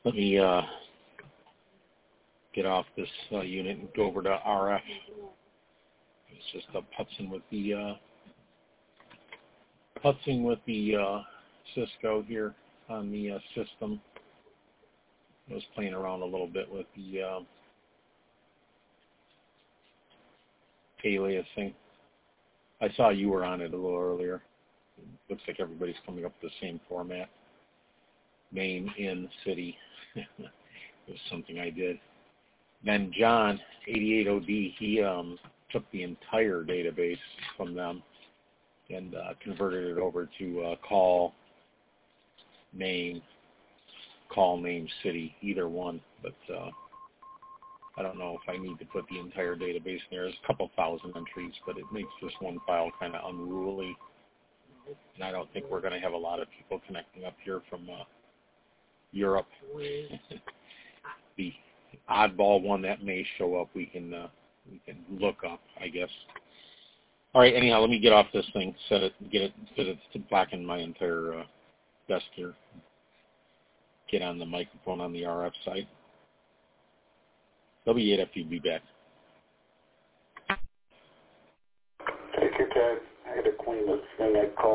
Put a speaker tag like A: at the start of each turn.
A: Let me get off this unit and go over to RF. It's just putzing with the Cisco here on the system. I was playing around a little bit with the aliasing. I saw you were on it a little earlier. Looks like everybody's coming up with the same format. Name in city. It was something I did. Then John, 88OD, he took the entire database from them and converted it over to call name city, either one. But I don't know if I need to put the entire database in there. There's a couple thousand entries, but it makes this one file kind of unruly. And I don't think we're going to have a lot of people connecting up here from Europe. The oddball one that may show up, we can look up, I guess. All right. Anyhow, let me get off this thing, set it to blacken my entire desk here. Get on the microphone on the RF side. W8FD, be back.
B: Take your time. I got to clean this thing I called.